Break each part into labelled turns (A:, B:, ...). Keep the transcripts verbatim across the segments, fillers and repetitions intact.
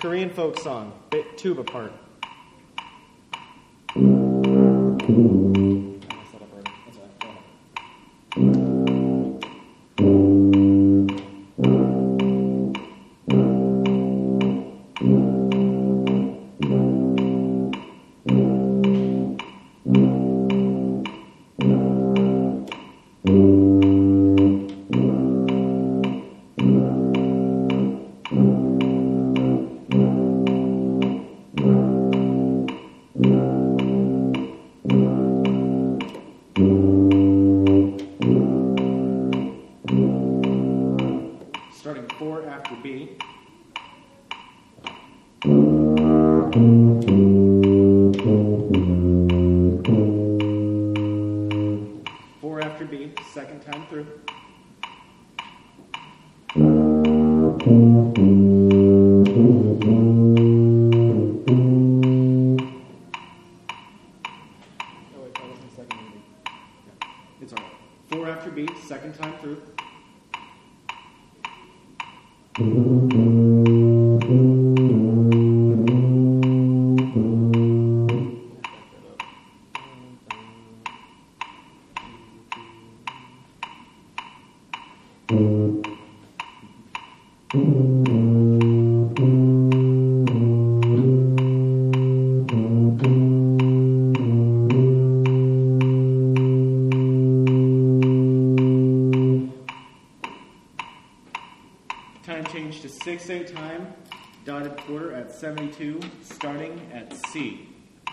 A: Korean folk song, bit tuba part. Starting four after B. Four after B, second time through. It's all right. Four after B, second time through. Time change to six eight time, dotted quarter at seventy-two, starting at C.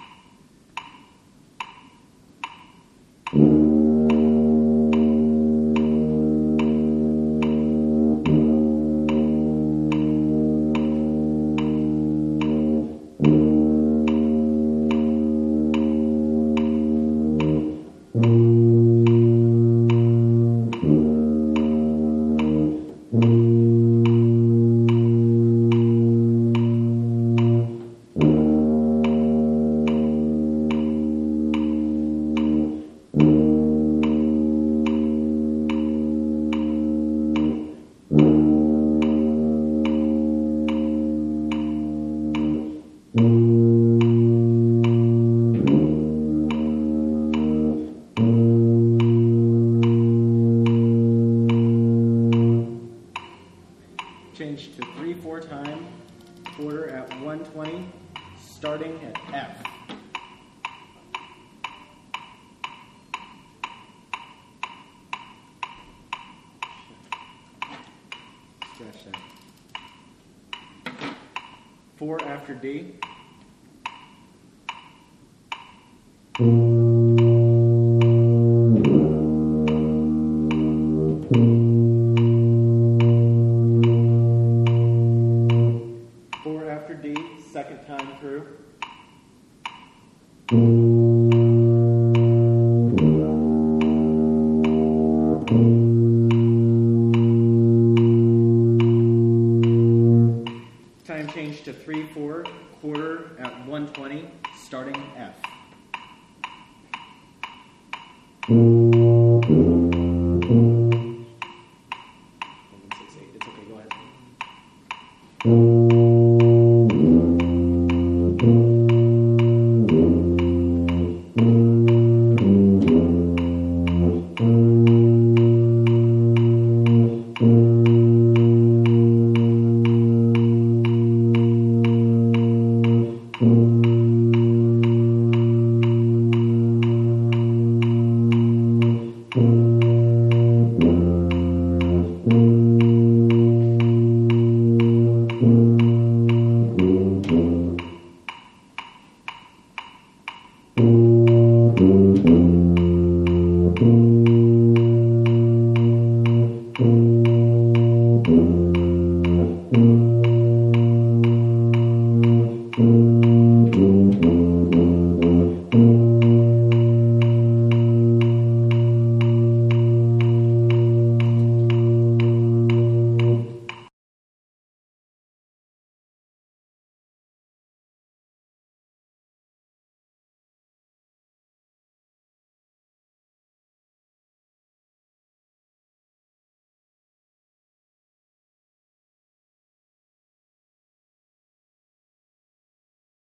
A: Change to three four time, quarter at one twenty, starting at F. Scratch that. Four after D. D, second time through. Time change to three four, quarter at one twenty, starting F. six eight, it's okay, go ahead.